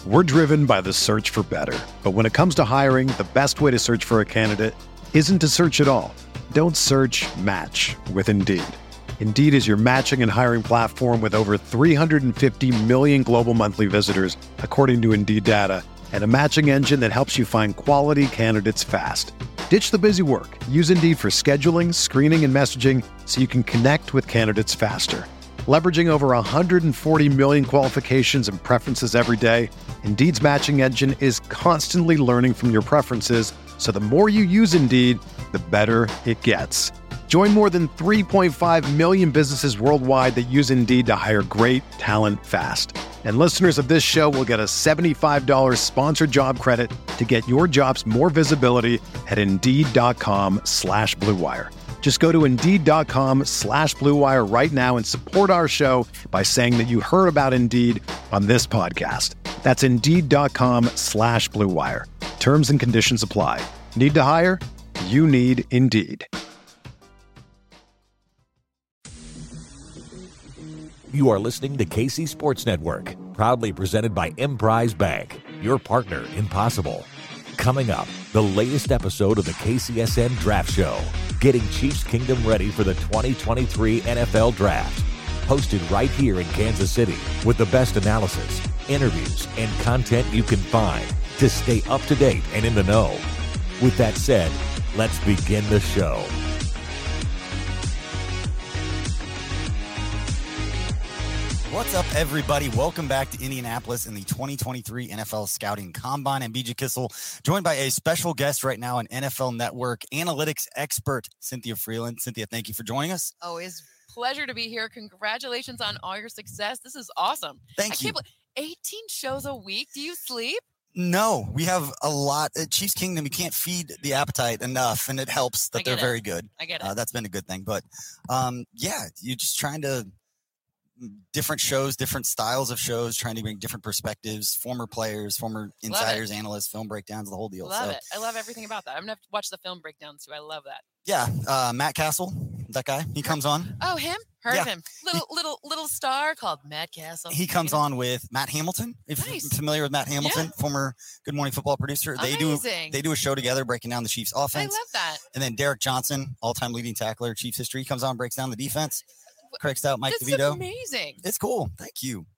We're driven by the search for better. But when it comes to hiring, the best way to search for a candidate isn't to search at all. Don't search, match with Indeed. Indeed is your matching and hiring platform with over 350 million global monthly visitors, according to Indeed data, and a matching engine that helps you find quality candidates fast. Ditch the busy work. Use Indeed for scheduling, screening, and messaging so you can connect with candidates faster. Leveraging over 140 million qualifications and preferences every day, Indeed's matching engine is constantly learning from your preferences, so the more you use Indeed, the better it gets. Join more than 3.5 million businesses worldwide that use Indeed to hire great talent fast. And listeners of this show will get a $75 sponsored job credit to get your jobs more visibility at Indeed.com/Blue Wire. Just go to Indeed.com/Blue Wire right now and support our show by saying that you heard about Indeed on this podcast. That's Indeed.com/Blue Wire. Terms and conditions apply. Need to hire? You need Indeed. You are listening to KC Sports Network, proudly presented by Emprise Bank, your partner in possible. Coming up, the latest episode of the KCSN Draft Show, getting Chiefs Kingdom ready for the 2023 NFL Draft. Hosted right here in Kansas City with the best analysis, interviews, and content you can find to stay up to date and in the know. With that said, let's begin the show. What's up, everybody? Welcome back to Indianapolis in the 2023 NFL Scouting Combine. I'm BJ Kissel, joined by a special guest right now, an NFL Network analytics expert, Cynthia Freeland. Cynthia, thank you for joining us. Always pleasure to be here. Congratulations on all your success. This is awesome. Thank you. 18 shows a week. Do you sleep? No, we have a lot. At Chiefs Kingdom, you can't feed the appetite enough, and it helps that they're very good. I get it. That's been a good thing. But, yeah, you're just trying to different shows, different styles of shows, trying to bring different perspectives, former players, former insiders, analysts, film breakdowns, the whole deal. Love it. I love everything about that. I'm going to have to watch the film breakdowns too. I love that. Yeah. Matt Castle, that guy, he comes on. Oh, him? Heard of him. Little star called Matt Castle. He comes on with Matt Hamilton. If you're familiar with Matt Hamilton, former Good Morning Football producer. They do a show together breaking down the Chiefs offense. I love that. And then Derek Johnson, all-time leading tackler, Chiefs history, comes on, breaks down the defense. Craig Stout, Mike DeVito. That's amazing. It's cool. Thank you.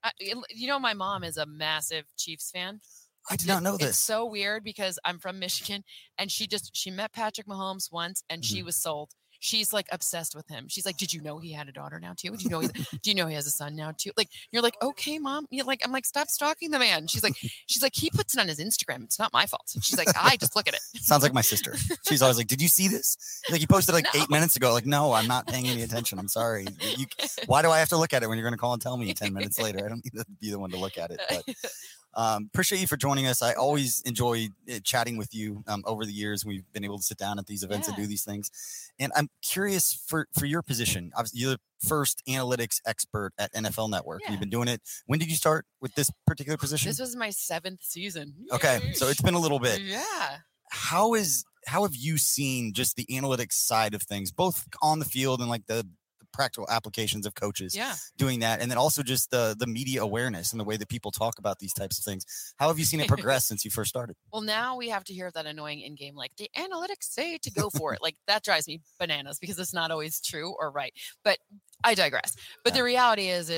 My mom is a massive Chiefs fan. I did not know this. It's so weird because I'm from Michigan, and she met Patrick Mahomes once, and she was sold. She's like obsessed with him. She's like, "Did you know he had a daughter now too? Do you know he has a son now too?" Like, you're like, "Okay, mom." I'm like, "Stop stalking the man." She's like, "He puts it on his Instagram. It's not my fault." She's like, "I just look at it." Sounds like my sister. She's always like, "Did you see this?" Like, you posted 8 minutes ago. Like, no, I'm not paying any attention. I'm sorry. Why do I have to look at it when you're going to call and tell me 10 minutes later? I don't need to be the one to look at it. But appreciate you for joining us. I always enjoy chatting with you over the years. We've been able to sit down at these events and do these things. And I'm curious for your position. Obviously, you're the first analytics expert at NFL Network. You've been doing it. When did you start with this particular position? This was my 7th season. Okay, so it's been a little bit. Yeah. How have you seen just the analytics side of things, both on the field and the practical applications of coaches doing that, and then also just the media awareness and the way that people talk about these types of things? How have you seen it progress since you first started? Well, now we have to hear that annoying in-game, the analytics say to go for it. That drives me bananas because it's not always true or right. But I digress. But the reality is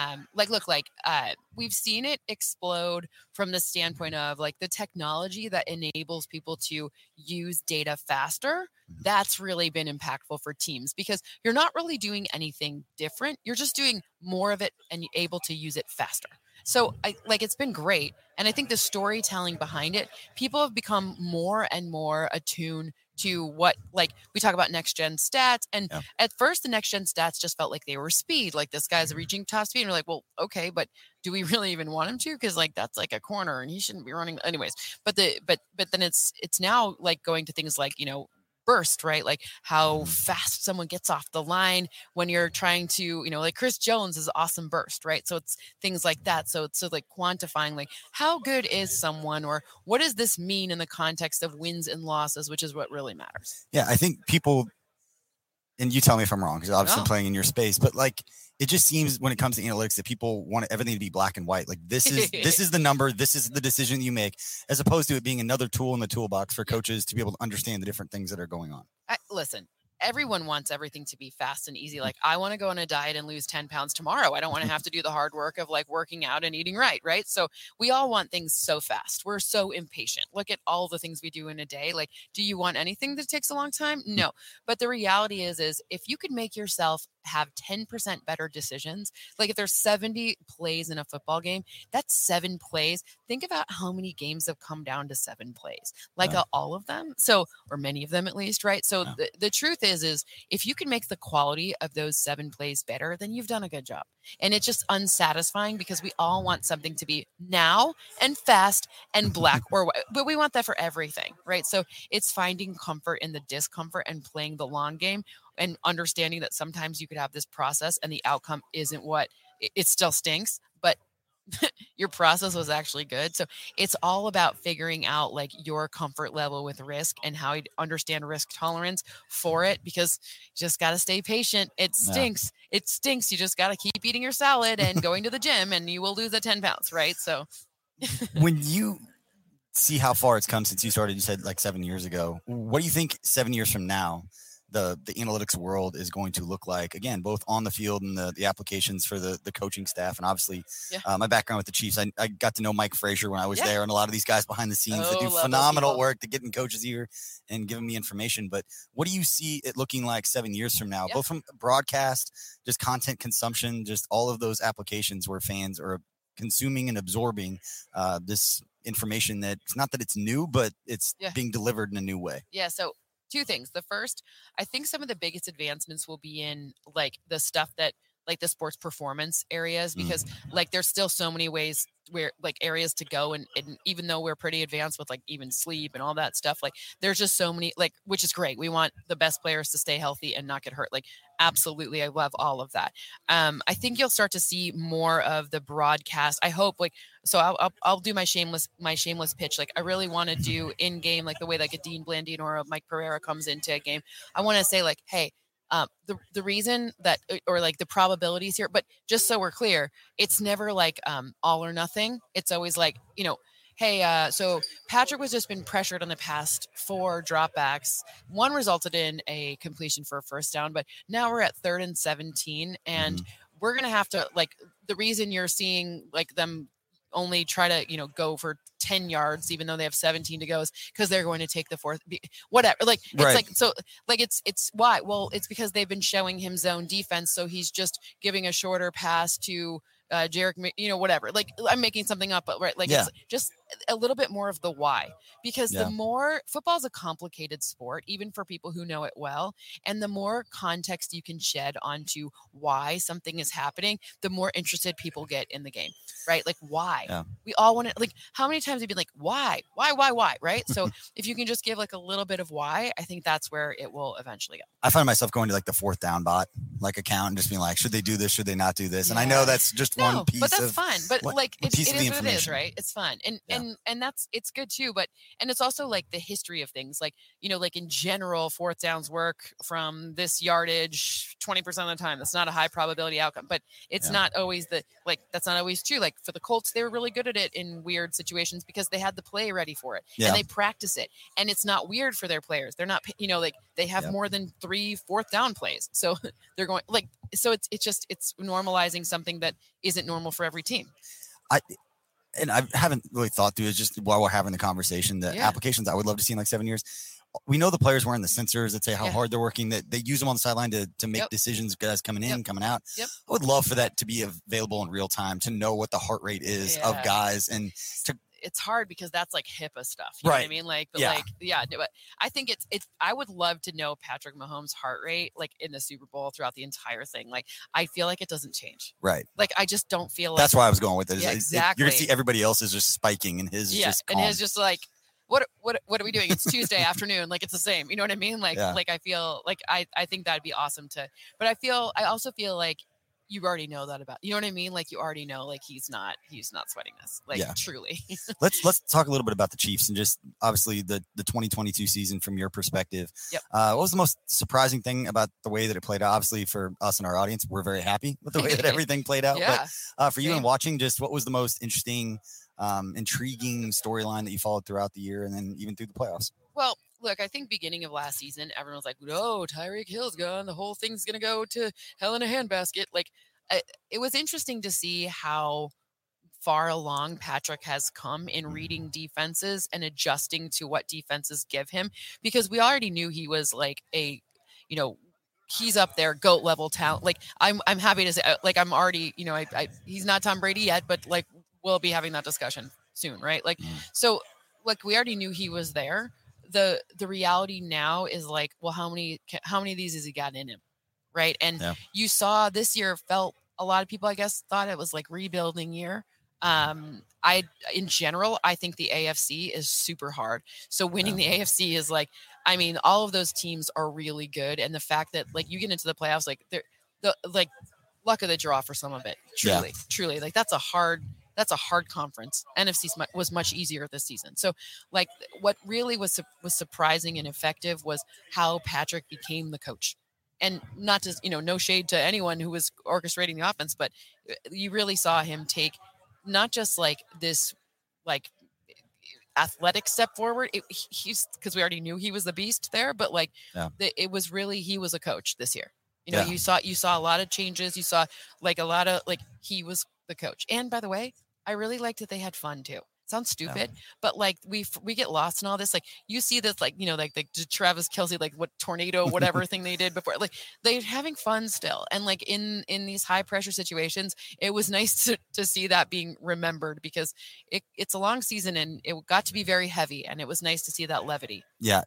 we've seen it explode from the standpoint of the technology that enables people to use data faster. That's really been impactful for teams because you're not really doing anything different. You're just doing more of it and you're able to use it faster. So it's been great. And I think the storytelling behind it, people have become more and more attuned to what, we talk about next gen stats. And at first the next gen stats just felt like they were speed. This guy's reaching top speed. And we're like, well, okay, but do we really even want him to? Cause that's a corner and he shouldn't be running anyways. But then it's now going to things burst, right? How fast someone gets off the line when you're trying to, Chris Jones is awesome burst, right? So it's things like that. So it's quantifying how good is someone, or what does this mean in the context of wins and losses, which is what really matters. Yeah, I think people, and you tell me if I'm wrong, because obviously I'm playing in your space, but it just seems when it comes to analytics that people want everything to be black and white. Like this is the number, this is the decision you make, as opposed to it being another tool in the toolbox for coaches to be able to understand the different things that are going on. Listen, everyone wants everything to be fast and easy. Like, I want to go on a diet and lose 10 pounds tomorrow. I don't want to have to do the hard work of like working out and eating right. So we all want things so fast. We're so impatient. Look at all the things we do in a day. Like, do you want anything that takes a long time? No. But the reality is if you could make yourself have 10% better decisions, like if there's 70 plays in a football game, that's 7 plays. Think about how many games have come down to 7 plays, like all of them. So, or many of them at least, right? So the truth is if you can make the quality of those 7 plays better, then you've done a good job. And it's just unsatisfying because we all want something to be now and fast and black or white, but we want that for everything, right? So it's finding comfort in the discomfort and playing the long game and understanding that sometimes you could have this process and the outcome isn't what it still stinks, but your process was actually good. So it's all about figuring out like your comfort level with risk and how you understand risk tolerance for it, because you just got to stay patient. It stinks. Yeah. It stinks. You just got to keep eating your salad and going to the gym and you will lose the 10 pounds. Right. So when you see how far it's come since you started, you said like 7 years ago, what do you think 7 years from now, the analytics world is going to look like, again, both on the field and the applications for the coaching staff? And obviously my background with the Chiefs, I got to know Mike Frazier when I was there, and a lot of these guys behind the scenes that do phenomenal work to get in coaches' ear and giving me information. But what do you see it looking like 7 years from now, both from broadcast, just content consumption, just all of those applications where fans are consuming and absorbing this information that it's not that it's new, but it's being delivered in a new way? Yeah. So 2 things. The first, I think some of the biggest advancements will be in like the stuff that like the sports performance areas, because like there's still so many ways where like areas to go. And even though we're pretty advanced with like even sleep and all that stuff, like there's just so many, like, which is great. We want the best players to stay healthy and not get hurt. Like, absolutely. I love all of that. I think you'll start to see more of the broadcast. I hope so I'll do my shameless pitch. Like, I really want to do in game, like the way like a Dean Blandino or a Mike Pereira comes into a game. I want to say like, hey, the reason that, or like the probabilities here, but just so we're clear, it's never like all or nothing. It's always like, hey, so Patrick was just been pressured on the past 4 dropbacks. 1 resulted in a completion for a first down, but now we're at 3rd and 17, and we're going to have to, like, the reason you're seeing like them only try to, go for 10 yards, even though they have 17 to go, is because they're going to take the 4th, whatever. Like, it's like, so like, it's why, well, it's because they've been showing him zone defense. So he's just giving a shorter pass to Jarek, whatever. Like, I'm making something up, but right. Like, it's just a little bit more of the why, because the more football is a complicated sport, even for people who know it well, and the more context you can shed onto why something is happening, the more interested people get in the game, right? Like, why? We all want to, like, how many times have you been like, why, right? So if you can just give like a little bit of why, I think that's where it will eventually go. I find myself going to like the 4th down bot, like account, and just being like, should they do this? Should they not do this? And I know that's just one piece, but that's fine. But like, it is what it is, right? It's fun. And that's, it's good too. But, and it's also like the history of things, like, like in general, 4th downs work from this yardage 20% of the time. That's not a high probability outcome, but it's not always that's not always true. Like for the Colts, they were really good at it in weird situations because they had the play ready for it and they practice it, and it's not weird for their players. They're not, like they have more than 3 4th down plays. So they're going like, so it's normalizing something that isn't normal for every team. And I haven't really thought through it, just while we're having the conversation, the applications I would love to see in like 7 years. We know the players wearing the sensors that say how hard they're working, that they use them on the sideline to make decisions, guys coming in, coming out. I would love for that to be available in real time, to know what the heart rate is of guys. And it's hard because that's like HIPAA stuff. You know what I mean? Like, but but I think it's, I would love to know Patrick Mahomes' heart rate, like in the Super Bowl throughout the entire thing. Like, I feel like it doesn't change. Right. Like, I just don't feel like. That's why I was going with it. Exactly. You're going to see everybody else is just spiking, and his just calm. And his just like, what are we doing? It's Tuesday afternoon. Like, it's the same. You know what I mean? Like, like I feel like I think that'd be awesome but I also feel like you already know that about, you know what I mean? Like you already know, like he's not sweating this, like truly. Let's talk a little bit about the Chiefs and just obviously the 2022 season from your perspective. Yep. What was the most surprising thing about the way that it played out? Obviously for us and our audience, we're very happy with the way that everything played out. Yeah. But for you and watching, just what was the most interesting, intriguing storyline that you followed throughout the year and then even through the playoffs? Well, look, I think beginning of last season, everyone was like, "No, Tyreek Hill's gone. The whole thing's gonna go to hell in a handbasket." Like, it was interesting to see how far along Patrick has come in reading defenses and adjusting to what defenses give him, because we already knew he was like a, he's up there, GOAT level talent. Like, I'm happy to say, like, I'm already, he's not Tom Brady yet, but like, we'll be having that discussion soon, right? Like, so, like, we already knew he was there. The reality now is like, well, how many of these has he got in him, right? And you saw this year felt, a lot of people, I guess, thought it was like rebuilding year. In general, I think the AFC is super hard. So winning the AFC is like, I mean, all of those teams are really good, and the fact that like you get into the playoffs, like the luck of the draw for some of it, truly, like that's a hard conference. NFC was much easier this season. So like what really was surprising and effective was how Patrick became the coach. And not just, no shade to anyone who was orchestrating the offense, but you really saw him take not just like this like athletic step forward. He's, because we already knew he was the beast there, but like it was really, he was a coach this year. You saw a lot of changes. You saw like a lot of like, he was the coach. And by the way, I really liked that they had fun too. Sounds stupid, but like we get lost in all this. Like you see this, like, like the Travis Kelce, like what tornado, whatever thing they did before, like they're having fun still. And like in these high pressure situations, it was nice to see that being remembered, because it's a long season and it got to be very heavy, and it was nice to see that levity. Yeah,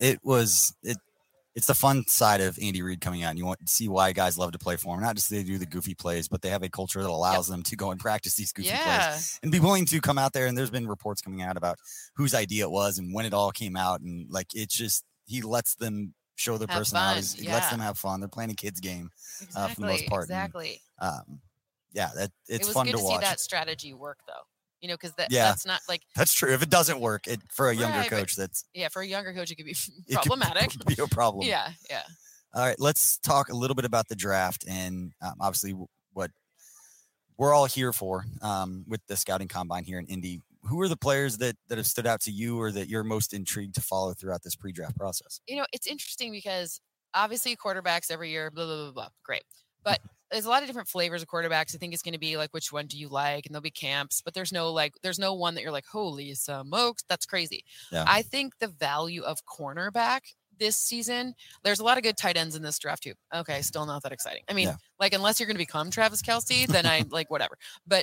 it's the fun side of Andy Reid coming out, and you want to see why guys love to play for him. Not just they do the goofy plays, but they have a culture that allows them to go and practice these goofy plays and be willing to come out there. And there's been reports coming out about whose idea it was and when it all came out. And like, it's just, he lets them show their personalities. He lets them have fun. They're playing a kid's game for the most part. Exactly. And, it's fun to watch. See that strategy work though. Because that's not like, that's true. If it doesn't work, for a younger coach, for a younger coach, it could be problematic. It could be a problem. Yeah. All right, let's talk a little bit about the draft and obviously what we're all here for with the scouting combine here in Indy. Who are the players that have stood out to you or that you're most intrigued to follow throughout this pre-draft process? It's interesting because obviously quarterbacks every year, blah, blah, blah, blah. Great. But there's a lot of different flavors of quarterbacks. I think it's going to be like, which one do you like? And there'll be camps, but there's no one that you're like, holy smokes, that's crazy. Yeah. I think the value of cornerback this season, there's a lot of good tight ends in this draft too. Okay. Still not that exciting. I mean, like, unless you're going to become Travis Kelce, then I like whatever, but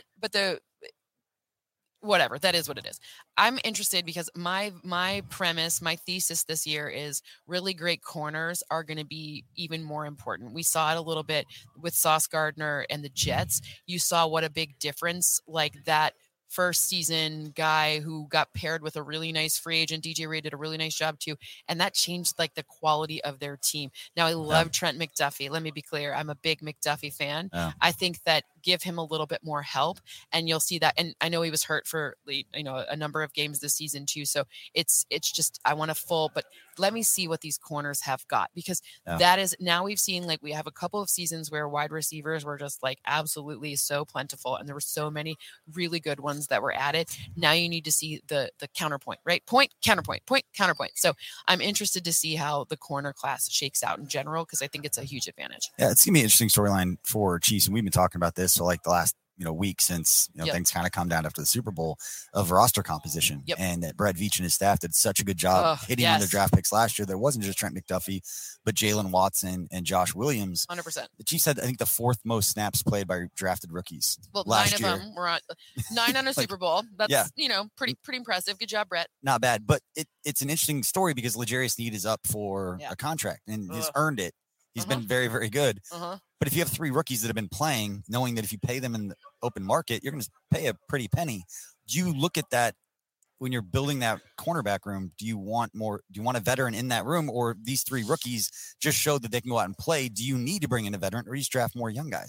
whatever, that is what it is. I'm interested because my premise, my thesis this year is really great corners are going to be even more important. We saw it a little bit with Sauce Gardner and the Jets. You saw what a big difference like that first season guy who got paired with a really nice free agent. DJ Reed did a really nice job too. And that changed like the quality of their team. Now I love Trent McDuffie. Let me be clear. I'm a big McDuffie fan. I think that give him a little bit more help and you'll see that. And I know he was hurt for, a number of games this season too. So it's just, I want a full, but let me see what these corners have got, because that is, now we've seen, like, we have a couple of seasons where wide receivers were just like absolutely so plentiful. And there were so many really good ones that were added. Now you need to see the counterpoint, right? Point, counterpoint. So I'm interested to see how the corner class shakes out in general, because I think it's a huge advantage. Yeah, it's gonna be an interesting storyline for Chiefs, and we've been talking about this for like the last week since things kind of calmed down after the Super Bowl of roster composition, and that Brett Veach and his staff did such a good job hitting on their draft picks last year. There wasn't just Trent McDuffie, but Jalen Watson and Josh Williams. 100%. The Chiefs had, I think, the fourth most snaps played by drafted rookies. Well, last 9 year. of them were on 9 on a Super Bowl. That's pretty impressive. Good job, Brett. Not bad, but it's an interesting story because L'Jarius Sneed is up for a contract and has earned it. He's been very, very good. But if you have 3 rookies that have been playing, knowing that if you pay them in the open market, you're going to pay a pretty penny. Do you look at that when you're building that cornerback room? Do you want a veteran in that room, or these 3 rookies just showed that they can go out and play? Do you need to bring in a veteran, or you just draft more young guys?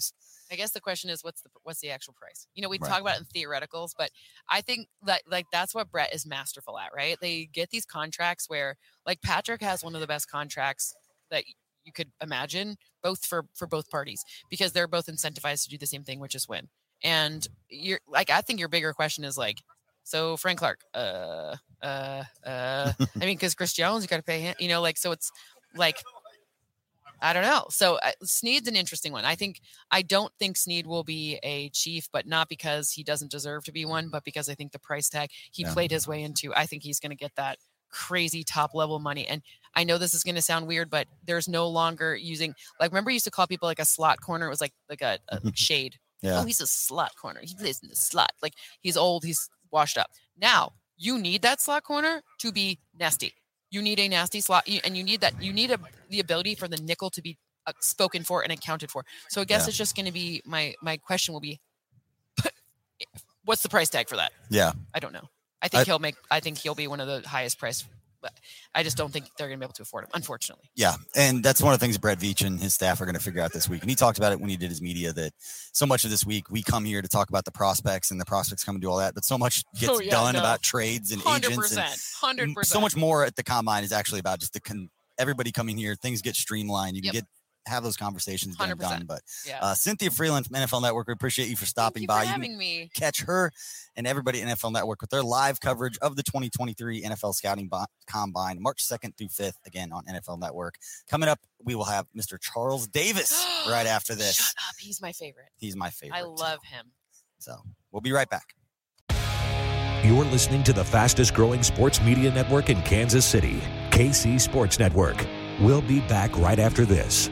I guess the question is, what's the actual price? We Right. talk about it in theoreticals, but I think that that's what Brett is masterful at, right? They get these contracts where Patrick has one of the best contracts that you could imagine, both for both parties, because they're both incentivized to do the same thing, which is win. And you're I think your bigger question is so Frank Clark, I mean, because Chris Jones, you got to pay him, so it's I don't know. So Snead's an interesting one. I don't think Snead will be a Chief, but not because he doesn't deserve to be one, but because I think the price tag he played his way into, I think he's going to get that crazy top level money. And I know this is going to sound weird, but there's no longer using, remember you used to call people a slot corner. It was like a shade. Yeah. Oh, he's a slot corner. He plays in the slot. He's old. He's washed up. Now you need that slot corner to be nasty. You need a nasty slot, and you need that. You need the ability for the nickel to be spoken for and accounted for. So I guess it's just going to be my question will be, what's the price tag for that? Yeah, I don't know. I think he'll be one of the highest priced. But I just don't think they're going to be able to afford him, unfortunately. Yeah, and that's one of the things Brett Veach and his staff are going to figure out this week. And he talked about it when he did his media, that so much of this week we come here to talk about the prospects, and the prospects come and do all that, but so much gets done about trades and 100%, agents. 100%. So much more at the Combine is actually about just everybody coming here. Things get streamlined. You can have those conversations get done. But Cynthia Freeland from NFL Network, we appreciate you for stopping by. Thank you for having me. Catch her and everybody at NFL Network with their live coverage of the 2023 NFL Scouting Combine, March 2nd through 5th, again on NFL Network. Coming up, we will have Mr. Charles Davis right after this. Shut up. He's my favorite. He's my favorite. I love him. So we'll be right back. You're listening to the fastest growing sports media network in Kansas City, KC Sports Network. We'll be back right after this.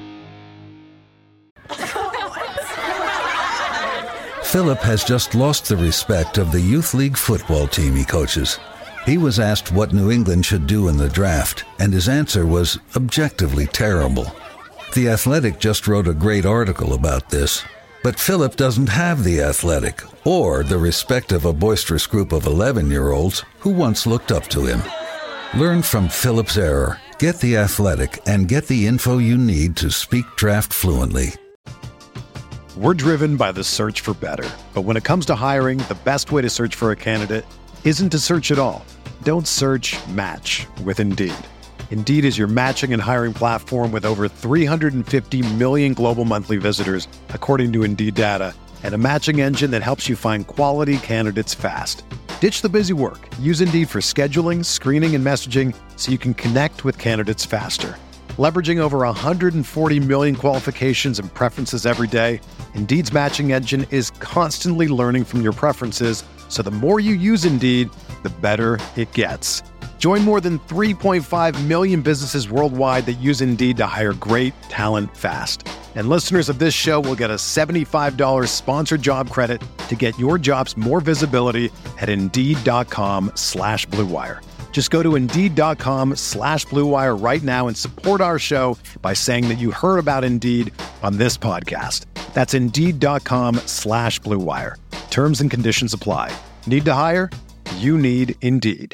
Philip has just lost the respect of the youth league football team he coaches. He was asked what New England should do in the draft, and his answer was objectively terrible. The Athletic just wrote a great article about this. But Philip doesn't have the Athletic or the respect of a boisterous group of 11-year-olds who once looked up to him. Learn from Philip's error, get the Athletic, and get the info you need to speak draft fluently. We're driven by the search for better. But when it comes to hiring, the best way to search for a candidate isn't to search at all. Don't search, match with Indeed. Indeed is your matching and hiring platform with over 350 million global monthly visitors, according to Indeed data, and a matching engine that helps you find quality candidates fast. Ditch the busy work. Use Indeed for scheduling, screening, and messaging so you can connect with candidates faster. Leveraging over 140 million qualifications and preferences every day, Indeed's matching engine is constantly learning from your preferences, so the more you use Indeed, the better it gets. Join more than 3.5 million businesses worldwide that use Indeed to hire great talent fast. And listeners of this show will get a $75 sponsored job credit to get your jobs more visibility at Indeed.com/Blue Wire. Just go to Indeed.com/Blue Wire right now and support our show by saying that you heard about Indeed on this podcast. That's Indeed.com/Blue Wire. Terms and conditions apply. Need to hire? You need Indeed.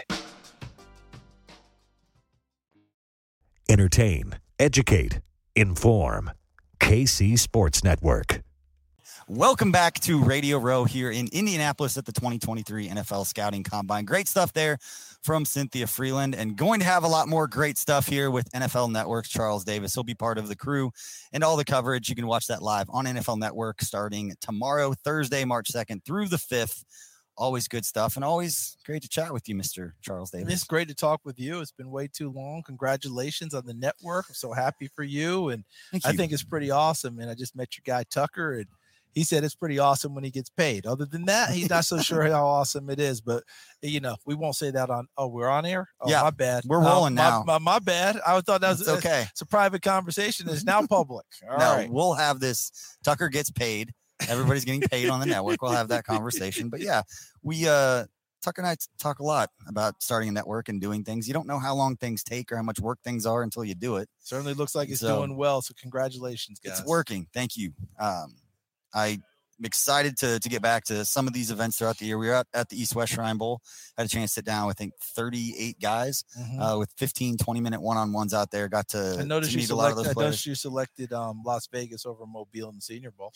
Entertain, educate, inform. KC Sports Network. Welcome back to Radio Row here in Indianapolis at the 2023 NFL Scouting Combine. Great stuff there from Cynthia Freeland, and going to have a lot more great stuff here with NFL Network's Charles Davis. He'll be part of the crew and all the coverage. You can watch that live on NFL Network starting tomorrow, Thursday, March 2nd through the 5th. Always good stuff, and always great to chat with you, Mr. Charles Davis. It's great to talk with you. It's been way too long. Congratulations on the network. I'm so happy for you, and I think it's pretty awesome. And I just met your guy, Tucker, and he said it's pretty awesome when he gets paid. Other than that, he's not so sure how awesome it is. But, you know, we won't say that on – we're on air? Oh, yeah, my bad. We're rolling now. My bad. I thought that was okay. It's a private conversation. It's now public. All right. We'll have this. Tucker gets paid. Everybody's getting paid on the network. We'll have that conversation. But, yeah, we Tucker and I talk a lot about starting a network and doing things. You don't know how long things take or how much work things are until you do it. Certainly looks like it's doing well, so congratulations, guys. It's working. Thank you. I'm excited to get back to some of these events throughout the year. We were out at the East-West Shrine Bowl. Had a chance to sit down with, I think, 38 guys with 15, 20-minute one-on-ones out there. Got to meet a lot of those players. I noticed you selected Las Vegas over Mobile in the Senior Bowl.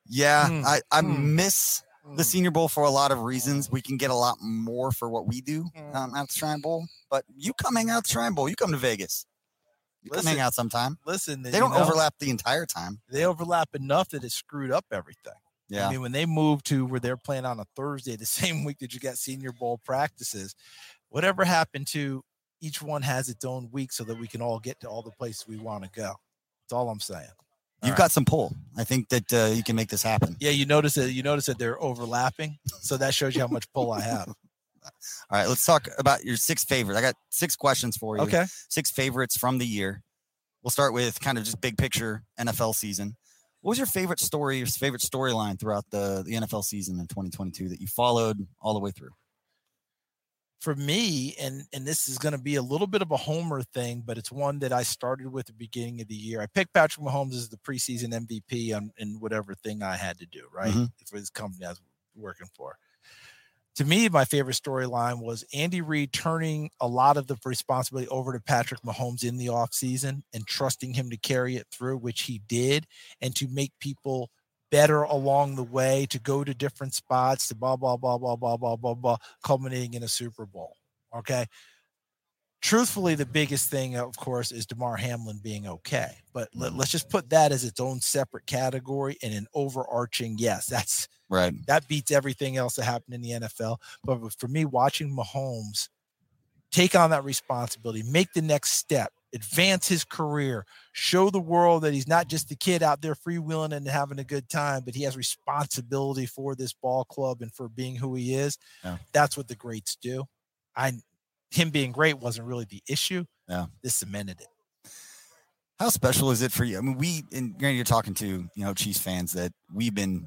Yeah, I miss the Senior Bowl for a lot of reasons. We can get a lot more for what we do at the Shrine Bowl. But you come hang out at the Shrine Bowl. You come to Vegas. You come hang out sometime. Listen, they don't overlap the entire time. They overlap enough that it screwed up everything. Yeah. I mean, when they moved to where they're playing on a Thursday, the same week that you got Senior Bowl practices, whatever happened to each one has its own week so that we can all get to all the places we want to go. That's all I'm saying. You've got some pull. I think that you can make this happen. Yeah, you notice that they're overlapping, so that shows you how much pull I have. All right, let's talk about your 6 favorites. I got 6 questions for you. Okay. 6 favorites from the year. We'll start with kind of just big picture NFL season. What was your favorite story, your favorite storyline throughout the NFL season in 2022 that you followed all the way through? For me, and this is going to be a little bit of a homer thing, but it's one that I started with at the beginning of the year. I picked Patrick Mahomes as the preseason MVP in whatever thing I had to do, right? For this company I was working for. To me, my favorite storyline was Andy Reid turning a lot of the responsibility over to Patrick Mahomes in the offseason and trusting him to carry it through, which he did, and to make people better along the way, to go to different spots, to blah, blah, blah, blah, blah, blah, blah, blah, culminating in a Super Bowl. Okay. Truthfully, the biggest thing, of course, is Damar Hamlin being okay. But let's just put that as its own separate category and an overarching, yes, that's right. That beats everything else that happened in the NFL. But for me, watching Mahomes take on that responsibility, make the next step, advance his career, show the world that he's not just the kid out there freewheeling and having a good time, but he has responsibility for this ball club and for being who he is. Yeah. That's what the greats do. Him being great wasn't really the issue. Yeah. This cemented it. How special is it for you? I mean, you're talking to, Chiefs fans that we've been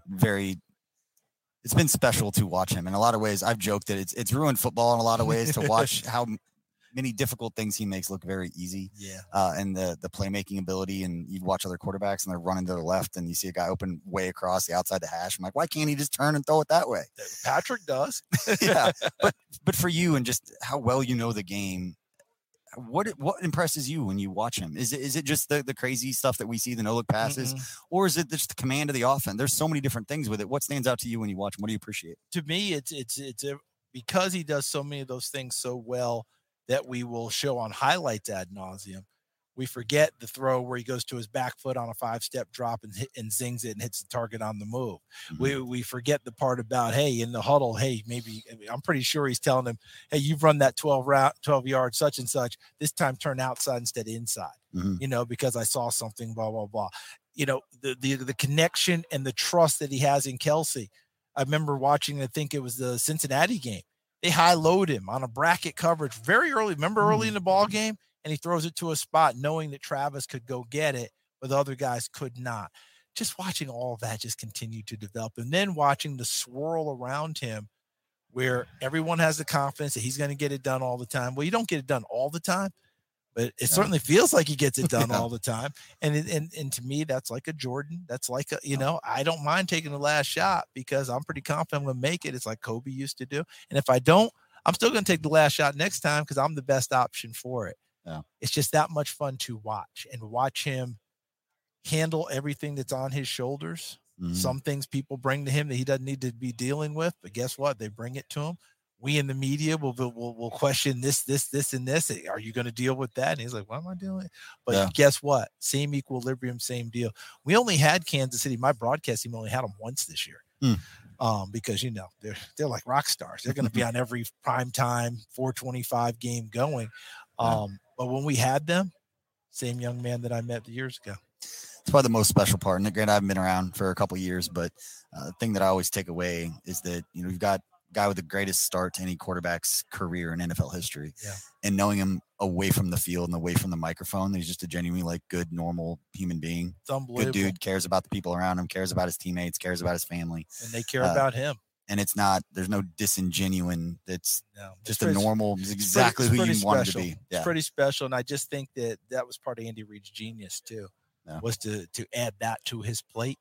it's been special to watch him. In a lot of ways, I've joked that it's ruined football in a lot of ways to watch how many difficult things he makes look very easy. Yeah. And the playmaking ability, and you watch other quarterbacks and they're running to the left and you see a guy open way across the outside the hash. I'm like, why can't he just turn and throw it that way? Patrick does. Yeah. But for you and just how well you know the game, what impresses you when you watch him? Is it just the crazy stuff that we see, the no-look passes, or is it just the command of the offense? There's so many different things with it. What stands out to you when you watch him? What do you appreciate? To me, it's because he does so many of those things so well that we will show on highlights ad nauseum. We forget the throw where he goes to his back foot on a 5-step drop and zings it and hits the target on the move. We forget the part about, hey, in the huddle, hey, maybe I'm pretty sure he's telling him, hey, you've run that 12 yards, such and such. This time turn outside instead of inside, because I saw something, blah, blah, blah. The connection and the trust that he has in Kelsey. I remember watching, I think it was the Cincinnati game. They high-load him on a bracket coverage very early. Remember early in the ball game? And he throws it to a spot knowing that Travis could go get it, but the other guys could not. Just watching all of that just continue to develop. And then watching the swirl around him where everyone has the confidence that he's going to get it done all the time. Well, you don't get it done all the time, but it certainly feels like he gets it done all the time. And to me, that's like a Jordan. That's like I don't mind taking the last shot because I'm pretty confident I'm going to make it. It's like Kobe used to do. And if I don't, I'm still going to take the last shot next time because I'm the best option for it. Yeah. It's just that much fun to watch him handle everything that's on his shoulders. Some things people bring to him that he doesn't need to be dealing with, but guess what? They bring it to him. We in the media will question this, and this. Are you going to deal with that? And he's like, what am I doing? But guess what? Same equilibrium, same deal. We only had Kansas City. My broadcast team only had them once this year. Because they're like rock stars. They're going to be on every primetime 425 game going. But when we had them, same young man that I met years ago. It's probably the most special part. And granted, I haven't been around for a couple of years, but the thing that I always take away is that, you've got a guy with the greatest start to any quarterback's career in NFL history. Yeah. And knowing him away from the field and away from the microphone, he's just a genuinely good, normal human being. It's unbelievable. Good dude, cares about the people around him, cares about his teammates, cares about his family. And they care about him. And there's no disingenuine. It's just it's normal, exactly who you wanted to be. Yeah. It's pretty special. And I just think that was part of Andy Reid's genius too, was to add that to his plate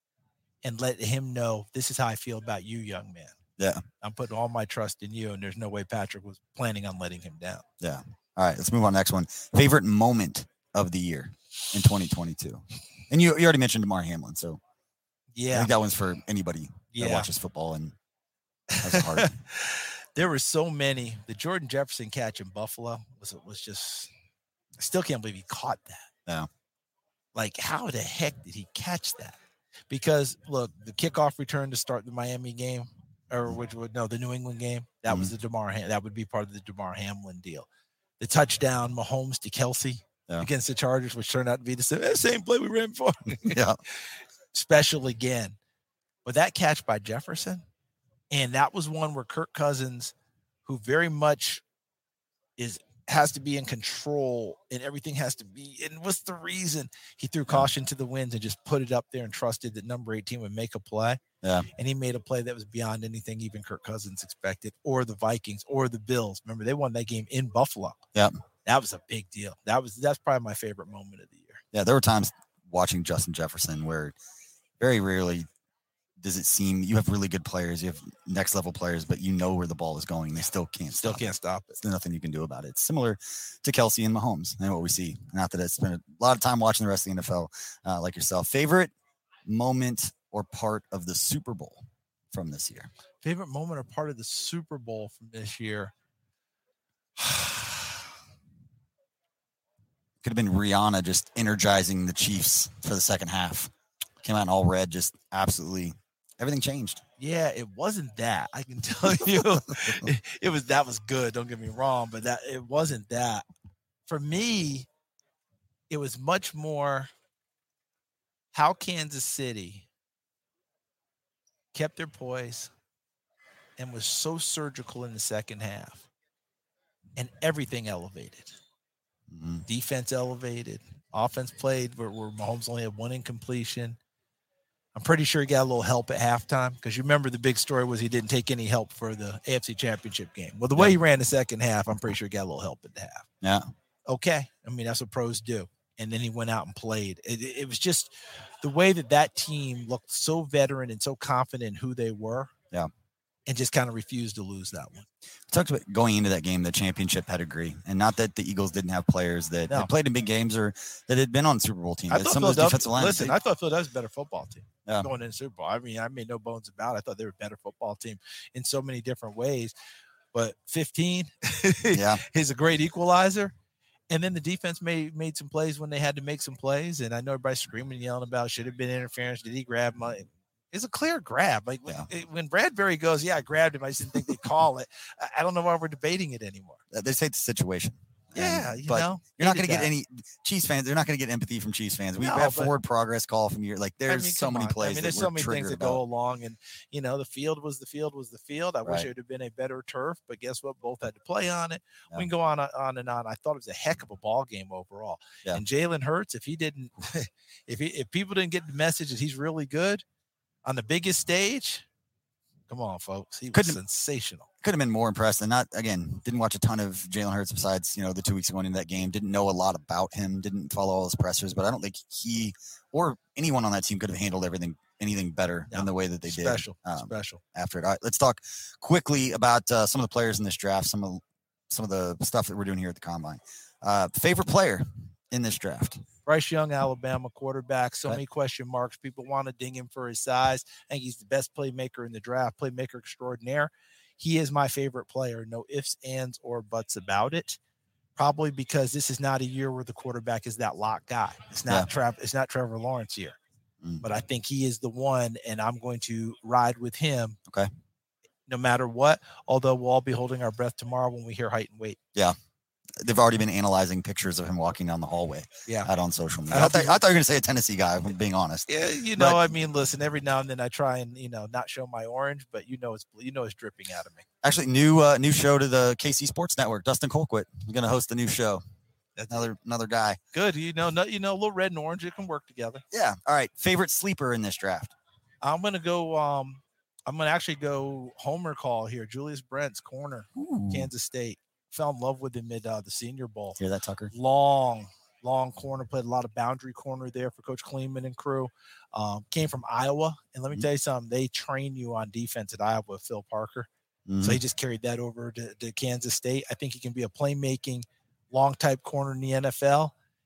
and let him know, this is how I feel about you, young man. Yeah. I'm putting all my trust in you. And there's no way Patrick was planning on letting him down. Yeah. All right, let's move on to the next one. Favorite moment of the year in 2022. And you already mentioned Damar Hamlin. So I think that one's for anybody that watches football and has a heart. There were so many. The Jordan Jefferson catch in Buffalo was just, I still can't believe he caught that. Yeah. Like, how the heck did he catch that? Because, look, the kickoff return to start the Miami game, or the New England game, that was the that would be part of the DeMar Hamlin deal. The touchdown, Mahomes to Kelsey against the Chargers, which turned out to be the same play we ran for. Yeah. Special again. But that catch by Jefferson, and that was one where Kirk Cousins, who very much has to be in control and everything has to be, and what's the reason he threw caution to the winds and just put it up there and trusted that number 18 would make a play. Yeah. And he made a play that was beyond anything even Kirk Cousins expected, or the Vikings or the Bills. Remember, they won that game in Buffalo. Yeah. That was a big deal. That's probably my favorite moment of the year. Yeah. There were times watching Justin Jefferson where very rarely does it seem you have really good players, you have next level players, but you know where the ball is going. They still can't stop it. There's nothing you can do about it. It's similar to Kelsey and Mahomes and what we see. Not that I spent a lot of time watching the rest of the NFL like yourself. Favorite moment or part of the Super Bowl from this year? Favorite moment or part of the Super Bowl from this year? Could have been Rihanna just energizing the Chiefs for the second half. Came out in all red, just absolutely everything changed. Yeah, it wasn't that. I can tell you, that was good. Don't get me wrong, but it wasn't that. For me, it was much more how Kansas City kept their poise and was so surgical in the second half, and everything elevated. Mm-hmm. Defense elevated, offense played where Mahomes only had one incompletion. I'm pretty sure he got a little help at halftime, because you remember the big story was he didn't take any help for the AFC Championship game. Well, the way he ran the second half, I'm pretty sure he got a little help at the half. Yeah. Okay. I mean, that's what pros do. And then he went out and played. It was just the way that team looked so veteran and so confident in who they were. Yeah. And just kind of refused to lose that one. We talked about going into that game, the championship pedigree, and not that the Eagles didn't have players that had played in big games or that had been on Super Bowl teams. I thought Philadelphia was a better football team going into Super Bowl. I mean, I made no bones about it. I thought they were a better football team in so many different ways. But 15 is a great equalizer. And then the defense made some plays when they had to make some plays. And I know everybody's screaming and yelling about should have been interference. Did he grab my – it's a clear grab. Like when Bradbury goes, I grabbed him. I just didn't think they'd call it. I don't know why we're debating it anymore. They say it's a situation. Yeah, but you're not going to get any Chiefs fans. They're not going to get empathy from Chiefs fans. We have forward progress call from your there's so many plays. There's so many things that go along, and the field was the field. I wish it would have been a better turf, but guess what? Both had to play on it. We can go on and on. I thought it was a heck of a ball game overall. Yeah. And Jalen Hurts, if people didn't get the message that he's really good on the biggest stage, come on, folks. He was sensational. Could have been more impressed. And didn't watch a ton of Jalen Hurts besides, the 2 weeks going into that game. Didn't know a lot about him. Didn't follow all his pressers. But I don't think he or anyone on that team could have handled anything better than the way that they did. Special. After it. All right, let's talk quickly about some of the players in this draft, some of the stuff that we're doing here at the Combine. Favorite player in this draft? Bryce Young, Alabama quarterback. So many question marks. People want to ding him for his size. I think he's the best playmaker in the draft, playmaker extraordinaire. He is my favorite player. No ifs, ands, or buts about it. Probably because this is not a year where the quarterback is that lock guy. It's not Trevor Lawrence here. But I think he is the one, and I'm going to ride with him. Okay. No matter what, although we'll all be holding our breath tomorrow when we hear height and weight. Yeah. They've already been analyzing pictures of him walking down the hallway out on social media. I thought you were going to say a Tennessee guy, if I'm being honest. Yeah, listen, every now and then I try and, not show my orange, but it's dripping out of me. Actually, new show to the KC Sports Network. Dustin Colquitt is going to host a new show. Another guy. Good. A little red and orange, it can work together. Yeah. All right. Favorite sleeper in this draft? I'm going to go actually go homer call here. Julius Brents, corner, Kansas State. Fell in love with him at the Senior Bowl. Hear that, Tucker? Long corner. Played a lot of boundary corner there for Coach Kleeman and crew. Came from Iowa. And let me tell you something. They train you on defense at Iowa with Phil Parker. So he just carried that over to Kansas State. I think he can be a playmaking, long type corner in the NFL.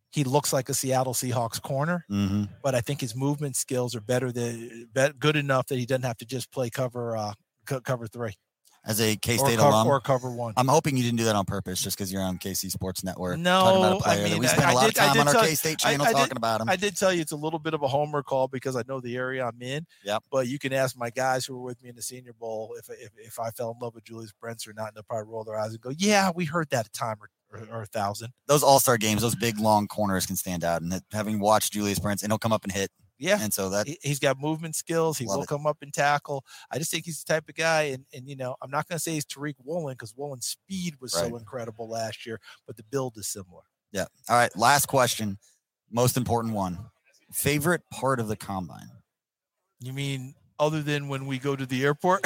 he looks like a Seattle Seahawks corner, but I think his movement skills are good enough that he doesn't have to just play cover 3. As a K-State alum, or cover 1. I'm hoping you didn't do that on purpose just because you're on KC Sports Network. No, talking about a player that we spent a lot of time on our K-State channel talking about him. I did tell you it's a little bit of a homer call because I know the area I'm in. Yep. But you can ask my guys who were with me in the Senior Bowl if I fell in love with Julius Brents or not, and they'll probably roll their eyes and go, "Yeah, we heard that a time or 1,000." Those all-star games, those big long corners can stand out, and having watched Julius Brents, and he'll come up and hit. Yeah, and so that he's got movement skills. He will come up and tackle. I just think he's the type of guy, and I'm not going to say he's Tariq Woolen because Woolen's speed was so incredible last year, but the build is similar. Yeah. All right. Last question, most important one. Favorite part of the combine? You mean other than when we go to the airport?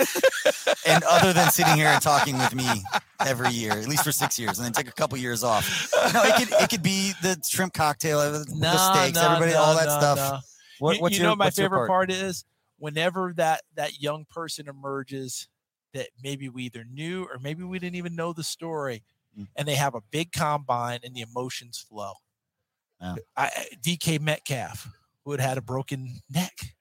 And other than sitting here and talking with me every year, at least for 6 years, and then take a couple years off. No, it could be the shrimp cocktail, the steaks, all that stuff. No. My favorite part is whenever that young person emerges that maybe we either knew or maybe we didn't even know the story, and they have a big combine and the emotions flow. Yeah. DK Metcalf, who had a broken neck.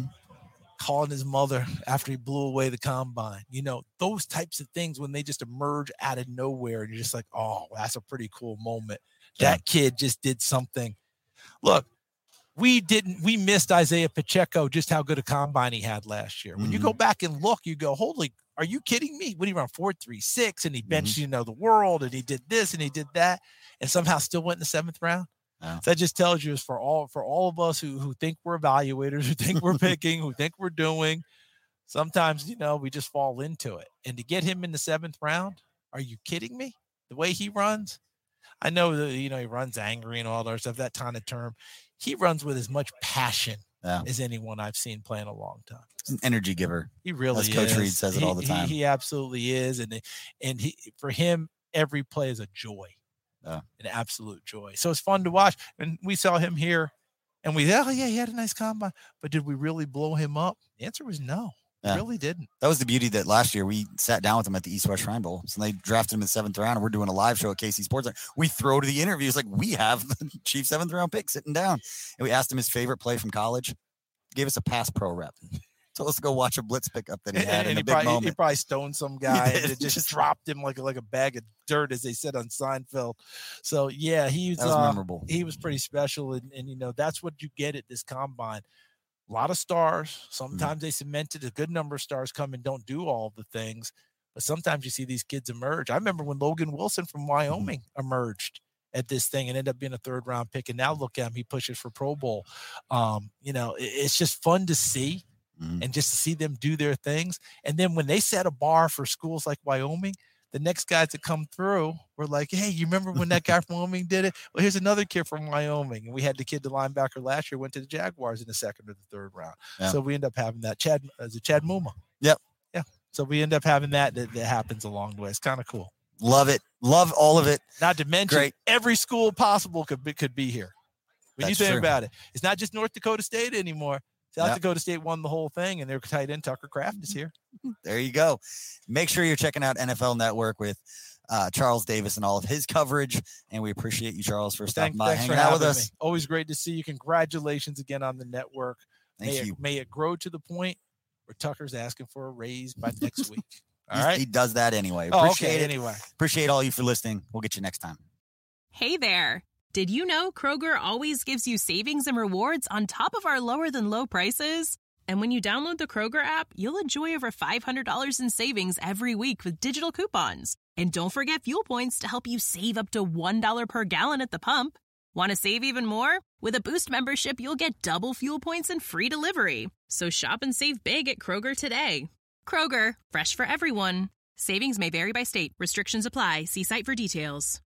Calling his mother after he blew away the combine, those types of things when they just emerge out of nowhere and you're just like, oh, that's a pretty cool moment. Yeah. That kid just did something. Look, we missed Isaiah Pacheco, just how good a combine he had last year. When you go back and look, you go, holy, are you kidding me? When he ran 4.36 and he benched, the world, and he did this and he did that, and somehow still went in the 7th round. Yeah. So that just tells you is for all of us who think we're evaluators, who think we're picking, who think we're doing, sometimes, we just fall into it. And to get him in the 7th round, are you kidding me? The way he runs, I know that, he runs angry and all that stuff, that kind of term. He runs with as much passion as anyone I've seen play in a long time. He's an energy giver. He really is. Coach Reed says it all the time. He absolutely is. And for him, every play is a joy. An absolute joy. So it's fun to watch. And we saw him here and he had a nice combine, but did we really blow him up? The answer was no. We really didn't. That was the beauty that last year we sat down with him at the East West Shrine Bowl. So they drafted him in the 7th round and we're doing a live show at KC Sports. We throw to the interviews like we have the Chief 7th round pick sitting down. And we asked him his favorite play from college. Gave us a pass pro rep. Told us to go watch a blitz pickup that he had in a big moment. He probably stoned some guy and just dropped him like a bag of dirt, as they said on Seinfeld. So yeah, that was memorable. He was pretty special, and that's what you get at this combine. A lot of stars. Sometimes they cemented a good number of stars come and don't do all the things, but sometimes you see these kids emerge. I remember when Logan Wilson from Wyoming emerged at this thing and ended up being a 3rd round pick, and now look at him, he pushes for Pro Bowl. It's just fun to see. And just to see them do their things. And then when they set a bar for schools like Wyoming, the next guys that come through were like, hey, you remember when that guy from Wyoming did it? Well, here's another kid from Wyoming. And we had the linebacker last year, went to the Jaguars in the 2nd or the 3rd round. Yeah. So we end up having that. Chad Muma. Yep. Yeah. So we end up having that happens along the way. It's kind of cool. Love it. Love all of it. Not to mention every school possible could be here. When you think about it, it's not just North Dakota State anymore. South Dakota State won the whole thing, and their tight end Tucker Kraft is here. There you go. Make sure you're checking out NFL Network with Charles Davis and all of his coverage, and we appreciate you, Charles, for stopping by, hanging out with us. Me. Always great to see you. Congratulations again on the network. Thank you. May it grow to the point where Tucker's asking for a raise by next week. All right? He does that anyway. Appreciate it. Anyway. Appreciate all you for listening. We'll get you next time. Hey there. Did you know Kroger always gives you savings and rewards on top of our lower than low prices? And when you download the Kroger app, you'll enjoy over $500 in savings every week with digital coupons. And don't forget fuel points to help you save up to $1 per gallon at the pump. Want to save even more? With a Boost membership, you'll get double fuel points and free delivery. So shop and save big at Kroger today. Kroger, fresh for everyone. Savings may vary by state. Restrictions apply. See site for details.